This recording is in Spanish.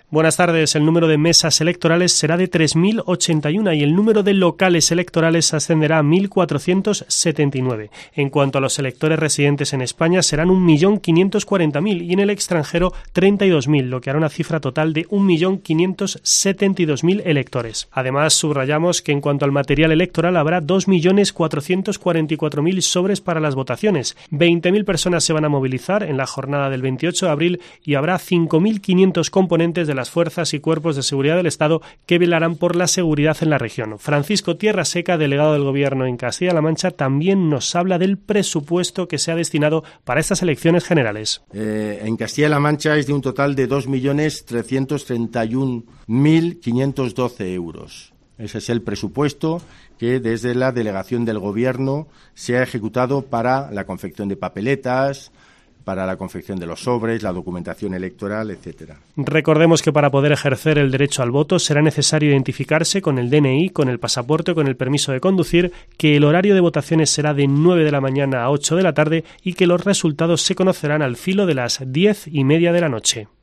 Buenas tardes. El número de mesas electorales será de 3.081 y el número de locales electorales ascenderá a 1.479. En cuanto a los electores residentes en España, serán 1.540.000 y en el extranjero 32.000, lo que hará una cifra total de 1.572.000 electores. Además, subrayamos que en cuanto al material electoral habrá 2.444.000 sobres para las votaciones. 20.000 personas se van a movilizar en la jornada del 28 de abril y habrá 5.500 componentes de las fuerzas y cuerpos de seguridad del Estado que velarán por la seguridad en la región. Francisco Tierraseca, delegado del Gobierno en Castilla-La Mancha, también nos habla del presupuesto que se ha destinado para estas elecciones generales. En Castilla-La Mancha es de un total de 2.331.512 euros. Ese es el presupuesto que desde la delegación del Gobierno se ha ejecutado para la confección de papeletas, para la confección de los sobres, la documentación electoral, etcétera. Recordemos que para poder ejercer el derecho al voto será necesario identificarse con el DNI, con el pasaporte o con el permiso de conducir, que el horario de votaciones será de 9 de la mañana a 8 de la tarde y que los resultados se conocerán al filo de las 10:30 de la noche.